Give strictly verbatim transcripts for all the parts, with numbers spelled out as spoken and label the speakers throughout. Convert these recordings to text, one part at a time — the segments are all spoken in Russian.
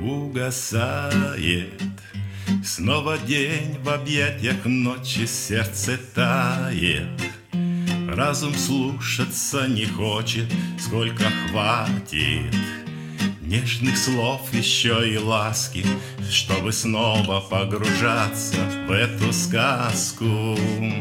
Speaker 1: угасает. Снова день в объятиях ночи, сердце тает. Разум слушаться не хочет, сколько хватит нежных слов, еще и ласки, чтобы снова погружаться в эту сказку.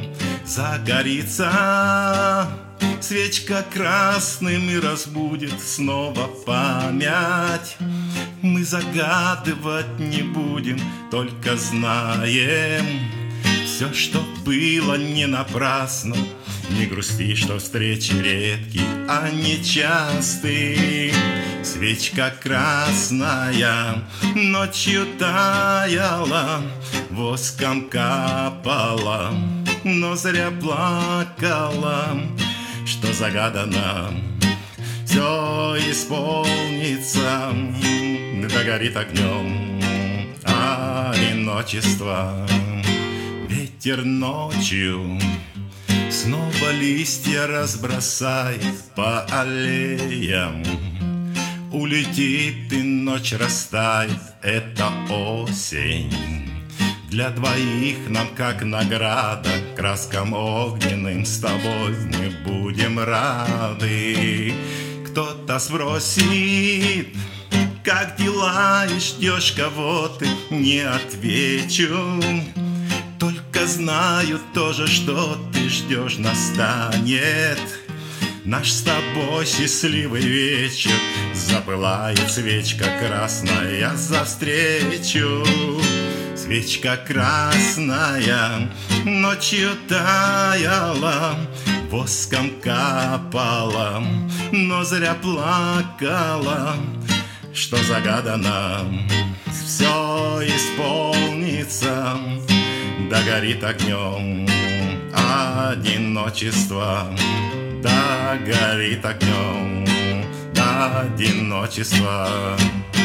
Speaker 1: Загорится свечка красным и разбудит снова память. Мы загадывать не будем, только знаем, все, что было, не напрасно. Не грусти, что встречи редкие, а нечастые. Свечка красная ночью таяла, воском капала, но зря плакала. Что загадано, все исполнится, догорит огнем одиночество. Ветер ночью снова листья разбросает по аллеям. Улетит и ночь растает, это осень. Для двоих нам как награда, краскам огненным с тобой мы будем рады. Кто-то спросит, как дела, и ждешь кого-то, не отвечу. Только знаю тоже, что ты ждешь, настанет наш с тобой счастливый вечер. Запылает свечка красная за встречу. Свечка красная ночью таяла, воском капала, но зря плакала. Что загадано, все исполнится, догорит огнем одиночество. Догорит огнем одиночество.